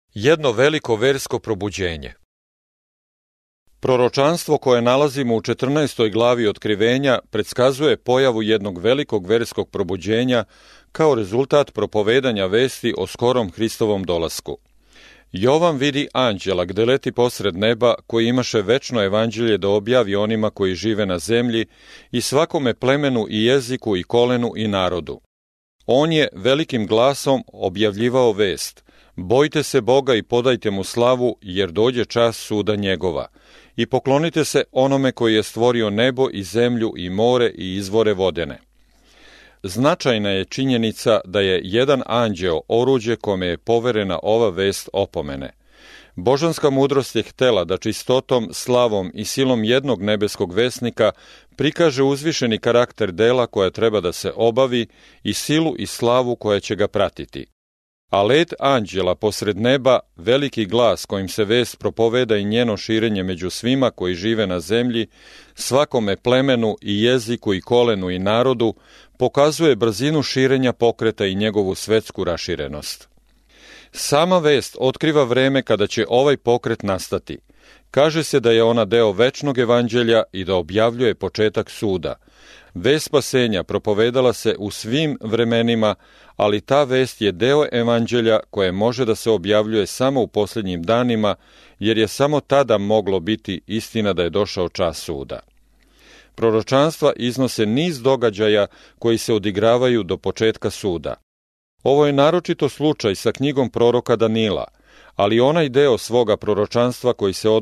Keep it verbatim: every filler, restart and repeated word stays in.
Jedno veliko versko probuđenje. Proročanstvo koje nalazimo u četrnaestoj glavi Otkrivenja predskazuje pojavu jednog velikog verskog probuđenja kao rezultat propovedanja vesti o skorom Hristovom dolasku. Jovan vidi anđela gde leti posred neba, koji imaše večno evanđelje da objavi onima koji žive na zemlji i svakome plemenu i jeziku i kolenu i narodu. On je velikim glasom objavljivao vest: bojte se Boga i podajte mu slavu, jer dođe čas suda njegova. I poklonite se onome koji je stvorio nebo i zemlju i more i izvore vodene. Značajna je činjenica da je jedan anđeo oruđe kome je poverena ova vest opomene. Božanska mudrost je htela da čistotom, slavom i silom jednog nebeskog vesnika prikaže uzvišeni karakter dela koja treba da se obavi i silu i slavu koja će ga pratiti. A let anđela posred neba, veliki glas kojim se vest propoveda i njeno širenje među svima koji žive na zemlji, svakome plemenu i jeziku i kolenu i narodu, pokazuje brzinu širenja pokreta i njegovu svetsku raširenost. Sama vest otkriva vreme kada će ovaj pokret nastati. Kaže se da je ona deo večnog evanđelja i da objavljuje početak suda. Vest spasenja propovedala se u svim vremenima, ali ta vest je deo evanđelja koje može da se objavljuje samo u posljednjim danima, jer je samo tada moglo biti istina da je došao čas suda. Proročanstva iznose niz događaja koji se odigravaju do početka suda. Ovo je naročito slučaj sa knjigom proroka Danila, ali onaj deo svoga proročanstva koji se